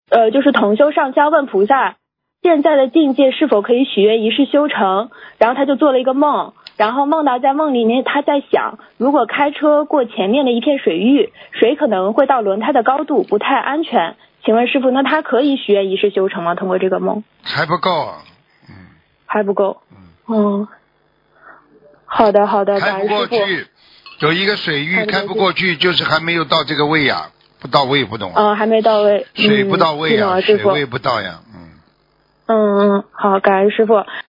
就是同修上香问菩萨，现在的境界是否可以许愿一世修成？然后他就做了一个梦，然后梦到在梦里面他在想，如果开车过前面的一片水域，水可能会到轮胎的高度，不太安全。请问师父，那他可以许愿一世修成吗？通过这个梦还不够啊， 还不够。好的， 开不过去，有一个水域开不过去，就是还没有到这个位呀，不到位，不懂啊？ 还没到位， 水不到位呀，水位不到呀， 好，感恩师父。